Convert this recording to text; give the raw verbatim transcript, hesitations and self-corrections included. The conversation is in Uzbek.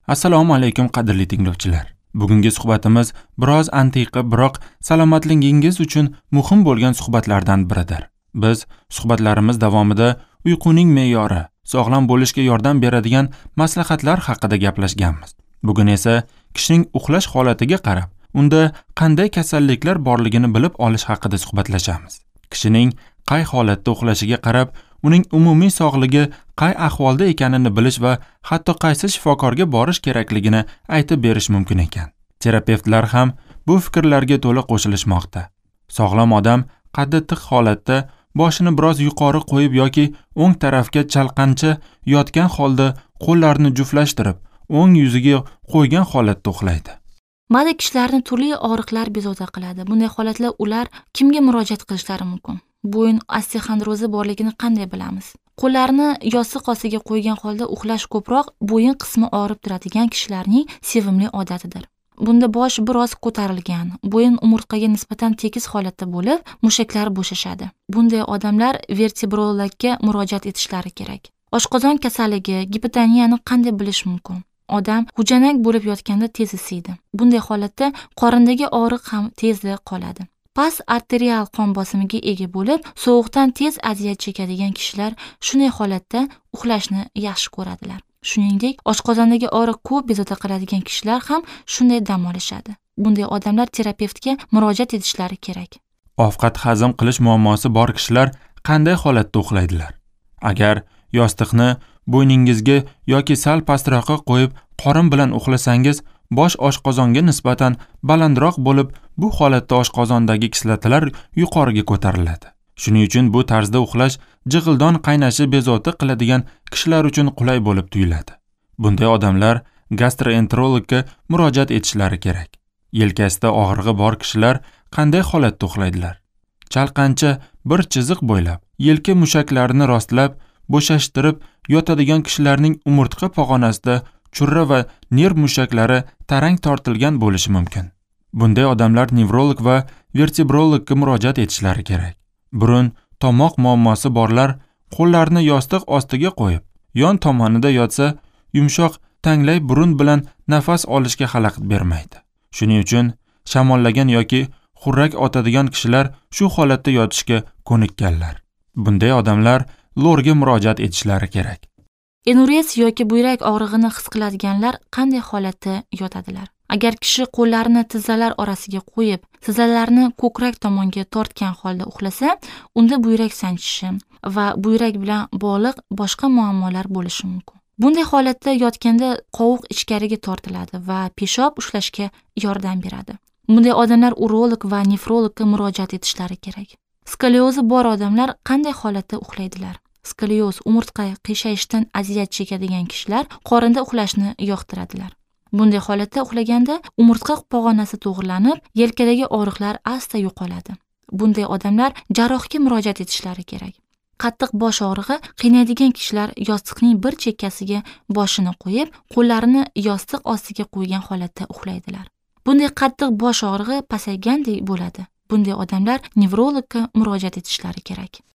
Assalomu alaykum qadrli tinglovchilar. Bugungi suhbatimiz biroz antiqa, biroq salomatligingiz uchun muhim bo'lgan suhbatlardan biridir. Biz suhbatlarimiz davomida uyquning me'yori, sog'lom bo'lishga yordam beradigan maslahatlar haqida gaplashganmiz. Bugun esa kishining uxlash holatiga qarab, unda qanday kasalliklar borligini bilib olish haqida suhbatlashamiz. Kishining qay holatda uxlashiga qarab, uning umumiy sog'ligi qay ahvolda ekanini bilish va hatto qaysi shifokorga borish kerakligini aytib berish mumkin ekan. Terapevtlar ham bu fikrlarga to'la qo'shilishmoqda. Sog'lom odam qaddi tiq holatda boshini biroz yuqori qo'yib yoki o'ng tarafga chalqancha yotgan holda qo'llarini juftlashtirib, o'ng yuziga qo'ygan holatda uxlaydi. Ba'zi kishilarni turli og'riqlar bezovta qiladi. Bunday holatlar ular kimga murojaat qilishlari mumkin? Bo'yin osteoxondrozi borligini qanday bilamiz? Qo'llarni yostiq ostiga qo'ygan holda uxlash ko'proq bo'yin qismi og'rib turadigan kishilarning sevimli odatidir. Bunda bosh biroz ko'tarilgan, bo'yin umurtqaga nisbatan tekis holatda bo'lib, mushaklar bo'shashadi. Bunday odamlar vertebrologga murojaat etishlari kerak. Oshqozon kasalligi, gipotoniyani qanday bilish mumkin? Odam hujanak bo'lib yotganda tez isiydi. Bunday holatda qorindagi og'riq ham tezda qoladi. Past arterial qon bosimiga ega bo'lib, sovuqdan tez aziyat chekadigan kishilar shunday holatda uxlashni yaxshi ko'radilar. Shuningdek, oshqozondagi og'riq ko'p bezovta qiladigan kishilar ham shunday dam olishadi. Bunday odamlar terapevtga murojaat etishlari kerak. Ovqat hazm qilish muammosi bor kishilar qanday holatda uxlaydilar? Agar yostiqni bo'yningizga yoki sal pastroqqa qo'yib, qorin bilan uxlasangiz, bosh oshqozonga nisbatan balandroq bo'lib, bu holatda oshqozondagi kislotalar yuqoriga ko'tariladi. Shuning uchun bu tarzda uxlash jig'ildon qaynashi bezovta qiladigan kishilar uchun qulay bo'lib tuyuladi. Bunday odamlar gastroenterologga murojaat etishlari kerak. Yelkasida og'rig'i bor kishilar qanday holatda uxlaydilar? Chalqancha bir chiziq bo'ylab, yelka mushaklarini rostlab, bo'shashtirib yotadigan kishilarning umurtqa pog'onasida churra va nerv mushaklari tarang tortilgan bo'lishi mumkin. Bunday odamlar nevrolog va vertebrologga murojaat etishlari kerak. Burun, tomoq muammosi borlar qo'llarini yostiq ostiga qo'yib, yon tomonida yotsa, yumshoq tanglay burun bilan nafas olishga xalaqit bermaydi. Shuning uchun shamollagan yoki xurrak otadigan kishilar shu holatda yotishga ko'nikkanlar. Bunday odamlar lorga murojaat etishlari kerak. Enurez yoki buyrak og'rig'ini his qiladiganlar qanday holatda yotadilar? Agar kishi qo'llarini tizzalar orasiga qo'yib, tizzalarni ko'krak tomonga tortgan holda uxlasa, unda buyrak sanchishi va buyrak bilan bog'liq boshqa muammolar bo'lishi mumkin. Bunday holatda yotganda qovuq ichkariga tortiladi va peshob ushlashga yordam beradi. Bunday odamlar urolog va nefrologga murojaat etishlari kerak. Skoliozi bor odamlar qanday holatda uxlaydilar? Skolioz umurtqa qiyshayishdan aziyat chekadigan kishilar qorinda uxlashni yoqtiradilar. Bunday holatda uxlaganda umurtqa pog'onasi to'g'rilanib, yelkadagi og'riqlar asta yo'qoladi. Bunday odamlar jarrohga murojaat etishlari kerak. Qattiq bosh og'rig'i qiynaydigan kishilar yostiqning bir chekkasiga boshini qo'yib, qo'llarini yostiq ostiga qo'ygan holatda uxlaydilar. Bunday qattiq bosh og'rig'i pasaygandek bo'ladi. Bunday odamlar nevrologga murojaat etishlari kerak.